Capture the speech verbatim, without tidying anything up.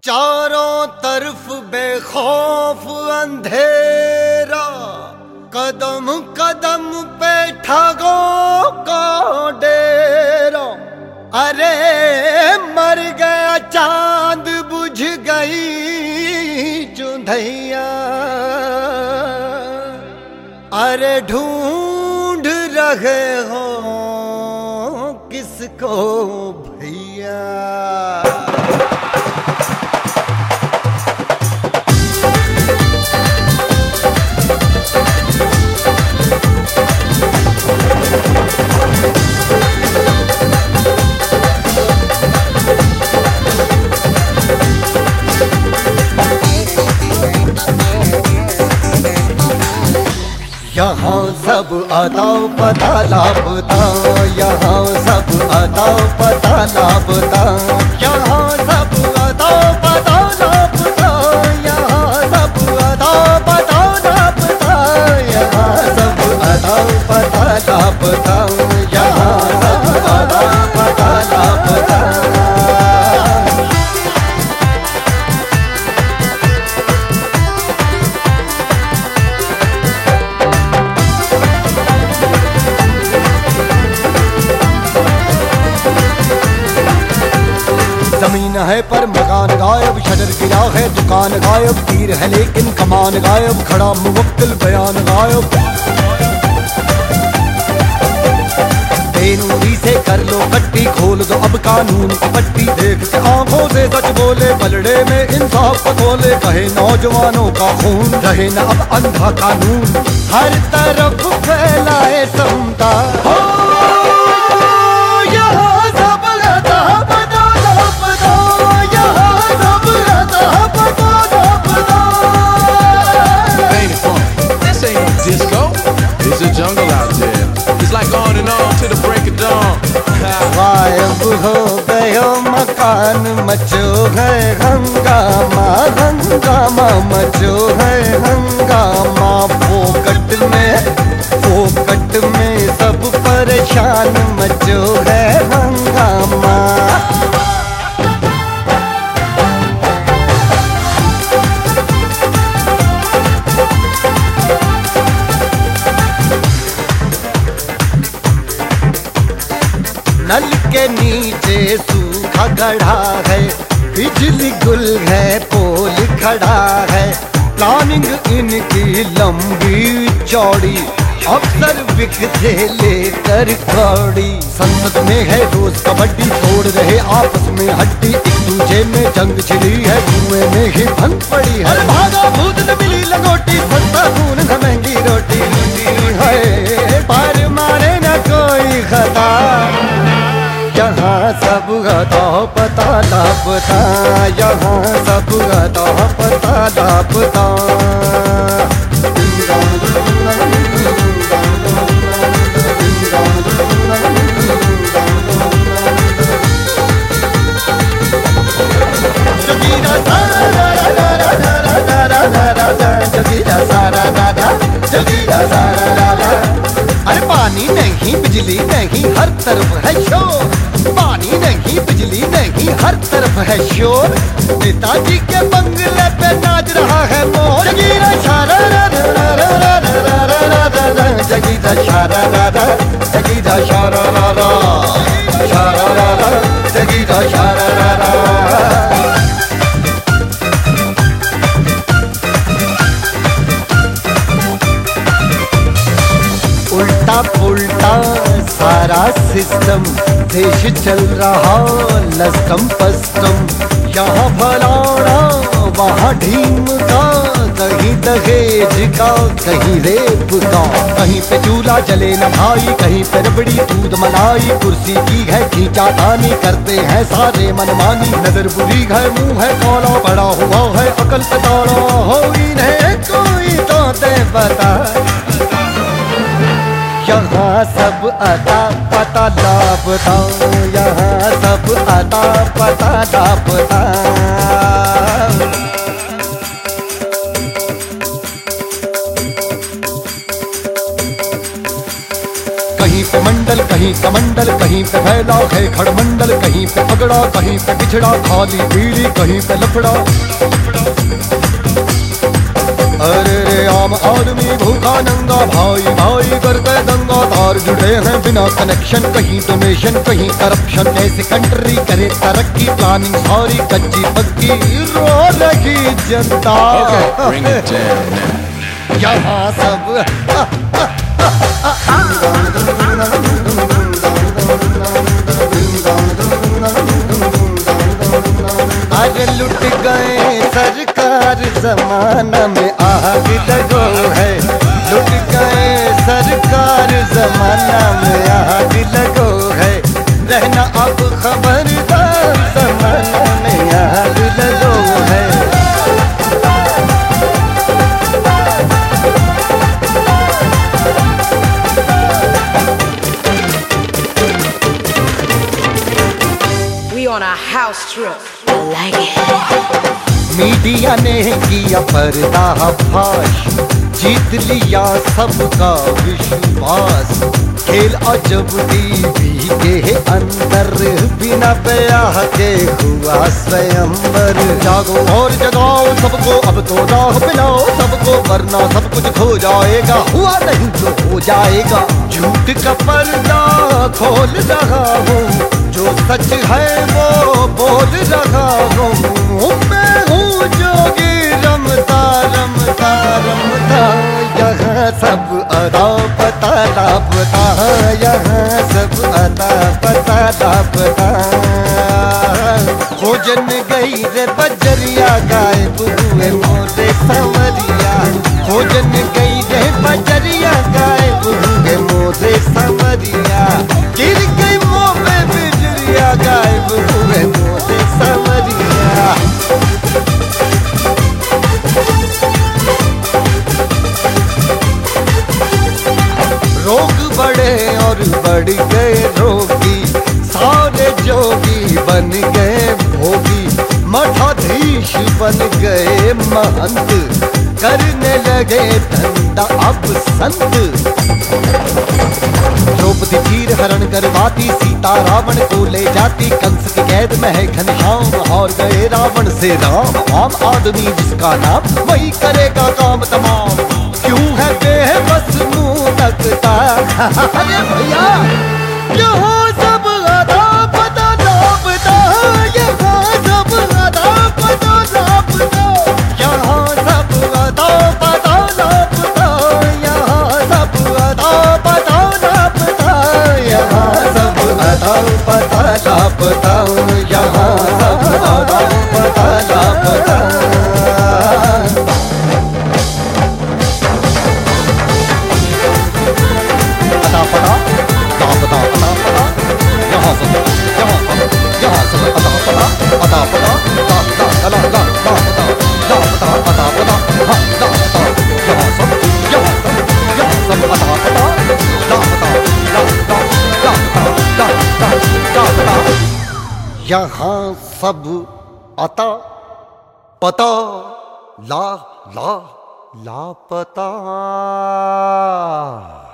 चारों तरफ बेखौफ अंधेरा, कदम कदम पे ठगों का डेरा। अरे मर गया चांद बुझ गई चुंधैया, अरे ढूंढ रहे हो किसको भैया। यहाँ सब अदाओ पता लापता, यहाँ सब अदाओ पता लापता, यहाँ सब अदाओ पता लापता, यहाँ सब अदाओ पता लापता, यहाँ सब अदाओ पता लापता, यहाँ सब अदाओ पता लापता। जमीन है पर मकान गायब, शजर गिरा है दुकान गायब, तीर है लेकिन कमान गायब, खड़ा मुवक्किल बयान गायब। बेनूरी से कर लो कट्टी, खोल दो अब कानून की पट्टी, देख के आंखों से सच बोले, पलड़े में इंसाफ को खोले, कहे नौजवानों का खून, रहे न अब अंधा कानून, हर तरफ फैलाए समता। It's a jungle out there. It's like on and on to the break of dawn. गायब हो गयो मकान, मचो है हंगामा, हंगामा मचो है हंगामा। फोकट में फोकट में सब परेशान, मचो है हंगामा। नल के नीचे सूखा गढ़ा है, बिजली गुल है, पोल खड़ा है, प्लानिंग इनकी लंबी चौड़ी, अफसर विकते लेकर कौड़ी। संसद में है रोज कबड्डी, तोड़ रहे आपस में हड्डी, एक दूजे में जंग छिड़ी है, कुएं में ही भंग पड़ी है। भागा भूत न मिली लंगोटी, सस्ता खून न महंगी रोटी, है पर मारे न कोई खता। यहाँ सब अदाओ पता लापता, यहाँ सब अदाओ पता लापता। अरे पानी नहीं बिजली नहीं हर तरफ है शोर, पानी नहीं बिजली नहीं हर तरफ है शोर। नेताजी के बंगले पे नाच रहा है मोर, जगीरा शारा रा रा रा रा रा रा रा रा, जगीरा शारा रा रा, जगीरा शारा रा रा, शारा रा रा, जगीरा शारा रा रा। उल्टा पुल्टा सारा सिस्टम, देश चल रहा लस्कम पस्कम, यहाँ फलाना वहाँ ढीम का, कहीं दहेज का कहीं रेप का, कहीं पे चूल्हा जले न भाई, कहीं पे रबड़ी दूध मलाई, कुर्सी की है खींचा तानी, करते हैं सारे मनमानी, नजर बुरी है मुंह है काला, पड़ा हुआ है अकल पे ताला, हो इन्हें कोई तो दे बता। यहाँ सब अता पता लापता, यहाँ सब अता पता लापता। कहीं पे मंडल कहीं कहीं कमंडल, कहीं पे फैला है खड़मंडल, कहीं पे पगड़ा, कहीं पे पिछड़ा, खाली पीली कहीं पे लफड़ा। अरे रे आम आदमी भूखा नंगा, भाई भाई करते दंगा, तार जुड़े हैं बिना कनेक्शन, कहीं डोनेशन कहीं करप्शन। कैसे कंट्री करे तरक्की, प्लानिंग सारी कच्ची पक्की, रो रही जनता। Okay, bring it down now. यहाँ सब अरे लुट गए सरकार जमाना में आग लगो है, लुट गए सरकार जमाना में आग लगो है, रहना अब खबरदार जमाना में आग लगो है। On a house trip. I like it. Media ने किया पर्दाफाश, जीत लिया सबका विश्वास, खेल अजब टीवी के अंदर, बिना ब्याह के हुआ स्वयंवर। जागो और जगाओ सबको, अब तो राह पिलाओ सबको, वरना सब कुछ खो जाएगा, हुआ नहीं तो हो जाएगा। झूठ का पर्दा खोल रहा हूँ, जो सच है वो बोल रहा हूँ, मैं हूँ जोगी रमता रमता रमता। यहाँ सब अदा पता लापता, यहाँ सब अदा पता लापता। खोजन गई रे बजरिया, गायब हुए मोरे संवरिया, खोजन गई रे बजरिया, गायब हुए मोरे संवरिया, गिर गई मुँह पे बिजलिया, गायब हुए मोरे संवरिया। रोग बढ़े और बढ़ गए रोगी, सारे जोगी बन गए भोगी, मठाधीश बन गए महंत, करने लगे धंधा अब संत। द्रौपदी चीर हरण करवाती, सीता रावण को ले जाती, कंस की कैद में है घनश्याम, हार गए रावण से राम। आम आदमी जिसका नाम, वही करेगा काम तमाम, क्यों है बेबस मुंह तकता। अरे भैया यहाँ सब अदा पता लापता, यहाँ सब अदा पता लापता, यहाँ सब अदा पता लापता, यहाँ सब अदा पता लापता, यहाँ सब अदा पता लापता, यहाँ सब अदा पता लापता। अता पता लापता, अता पता, यहाँ सब यहाँ सब यहाँ सब अता पता, अता पता लापता, ला ला लापता, लापता अता पता, हाँ लापता, यहाँ सब यहाँ सब यहाँ सब अता पता, लापता लापता लापता लापता लापता, यहाँ सब अता पता ला ला लापता।